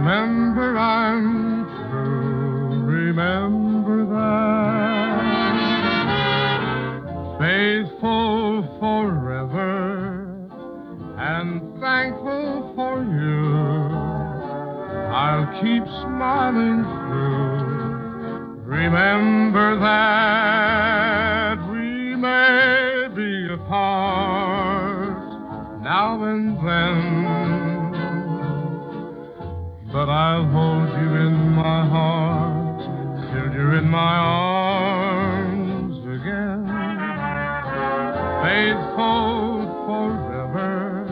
Remember I'm true, remember that. Faithful forever and thankful for you. I'll keep smiling through. Remember that we may be apart now and then, but I'll hold you in my heart till you're in my arms again. Faithful forever,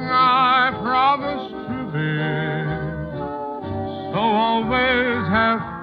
I promise to be, so always have